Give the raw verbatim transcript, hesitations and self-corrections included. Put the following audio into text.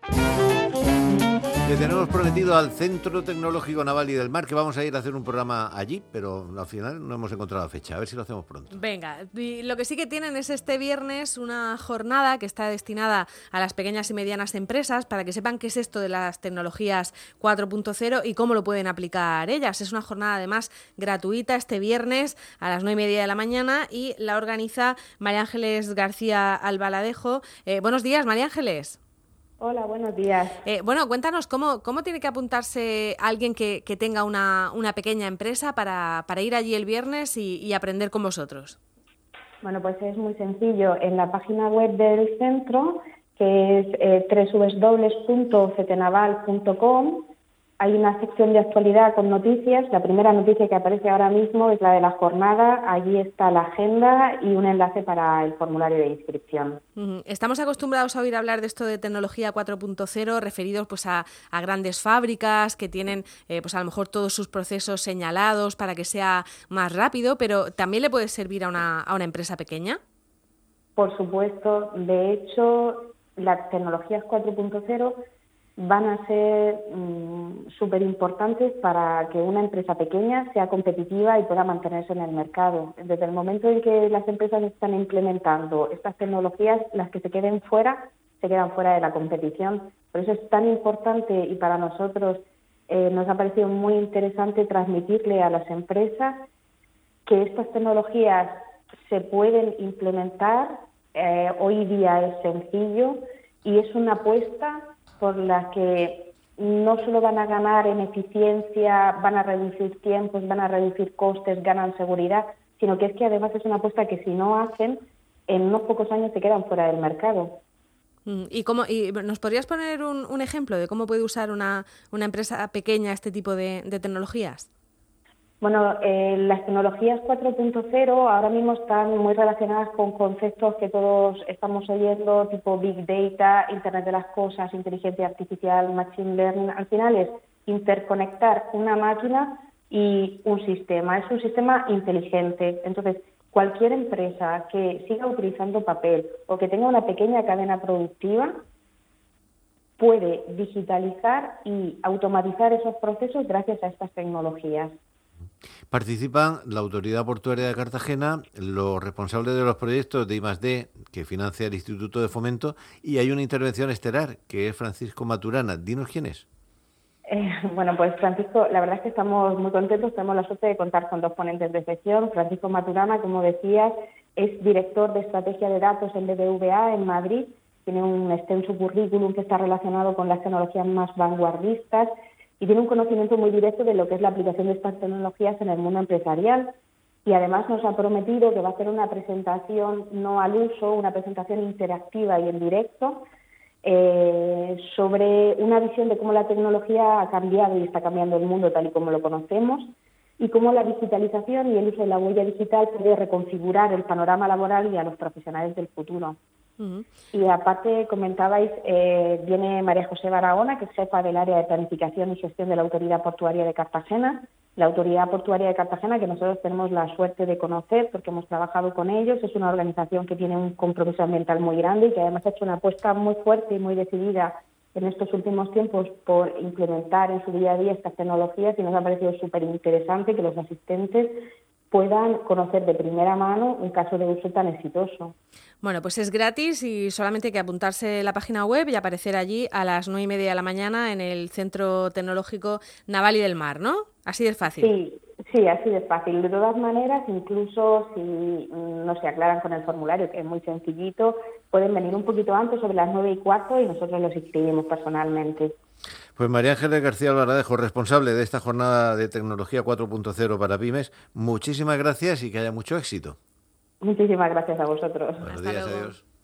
Le tenemos prometido al Centro Tecnológico Naval y del Mar que vamos a ir a hacer un programa allí, pero al final no hemos encontrado fecha. A ver si lo hacemos pronto. Venga, y lo que sí que tienen es este viernes una jornada que está destinada a las pequeñas y medianas empresas para que sepan qué es esto de las tecnologías cuatro punto cero y cómo lo pueden aplicar ellas. Es una jornada además gratuita este viernes a las nueve y media de la mañana y la organiza María Ángeles García Albaladejo. Eh, buenos días, María Ángeles. Hola, buenos días. Eh, bueno, cuéntanos, ¿cómo, cómo tiene que apuntarse alguien que, que tenga una, una pequeña empresa para, para ir allí el viernes y, y aprender con vosotros? Bueno, pues es muy sencillo. En la página web del centro, que es eh, doble u doble u doble u punto cetenaval punto com, hay una sección de actualidad con noticias. La primera noticia que aparece ahora mismo es la de la jornada. Allí está la agenda y un enlace para el formulario de inscripción. Estamos acostumbrados a oír hablar de esto de tecnología cuatro punto cero, referidos pues a, a grandes fábricas que tienen eh, pues a lo mejor todos sus procesos señalados para que sea más rápido, pero ¿también le puede servir a una, a una empresa pequeña? Por supuesto. De hecho, las tecnologías cuatro punto cero van a ser mmm, súper importantes para que una empresa pequeña sea competitiva y pueda mantenerse en el mercado. Desde el momento en que las empresas están implementando estas tecnologías, las que se queden fuera, se quedan fuera de la competición. Por eso es tan importante y para nosotros eh, nos ha parecido muy interesante transmitirle a las empresas que estas tecnologías se pueden implementar. Eh, hoy día es sencillo y es una apuesta por la que no solo van a ganar en eficiencia, van a reducir tiempos, van a reducir costes, ganan seguridad, sino que es que además es una apuesta que si no hacen, en unos pocos años se quedan fuera del mercado. ¿Y cómo, y nos podrías poner un, un ejemplo de cómo puede usar una, una empresa pequeña este tipo de, de tecnologías? Bueno, eh, las tecnologías cuatro punto cero ahora mismo están muy relacionadas con conceptos que todos estamos oyendo, tipo Big Data, Internet de las Cosas, inteligencia artificial, Machine Learning. Al final es interconectar una máquina y un sistema. Es un sistema inteligente. Entonces, cualquier empresa que siga utilizando papel o que tenga una pequeña cadena productiva puede digitalizar y automatizar esos procesos gracias a estas tecnologías. Participan la Autoridad Portuaria de Cartagena, los responsables de los proyectos de I más D que financia el Instituto de Fomento y hay una intervención estelar que es Francisco Maturana. Dinos quién es. Eh, bueno, pues Francisco, la verdad es que estamos muy contentos, tenemos la suerte de contar con dos ponentes de sección. Francisco Maturana, como decías, es director de Estrategia de Datos en B B V A en Madrid, tiene un extenso currículum que está relacionado con las tecnologías más vanguardistas y tiene un conocimiento muy directo de lo que es la aplicación de estas tecnologías en el mundo empresarial. Y además nos ha prometido que va a hacer una presentación no al uso, una presentación interactiva y en directo eh, sobre una visión de cómo la tecnología ha cambiado y está cambiando el mundo tal y como lo conocemos y cómo la digitalización y el uso de la huella digital puede reconfigurar el panorama laboral y a los profesionales del futuro. Uh-huh. Y aparte, comentabais, eh, viene María José Barahona, que es jefa del área de planificación y gestión de la Autoridad Portuaria de Cartagena. La Autoridad Portuaria de Cartagena, que nosotros tenemos la suerte de conocer porque hemos trabajado con ellos, es una organización que tiene un compromiso ambiental muy grande y que además ha hecho una apuesta muy fuerte y muy decidida en estos últimos tiempos por implementar en su día a día estas tecnologías y nos ha parecido súper interesante que los asistentes puedan conocer de primera mano un caso de uso tan exitoso. Bueno, pues es gratis y solamente hay que apuntarse en la página web y aparecer allí a las nueve y media de la mañana en el Centro Tecnológico Naval y del Mar, ¿no? Así de fácil. Sí, sí, así de fácil. De todas maneras, incluso si no se aclaran con el formulario, que es muy sencillito, pueden venir un poquito antes, sobre las nueve y cuarto, y nosotros los inscribimos personalmente. Pues María Ángeles García Albaladejo, responsable de esta jornada de tecnología cuatro punto cero para pymes, muchísimas gracias y que haya mucho éxito. Muchísimas gracias a vosotros. Buenos días, adiós.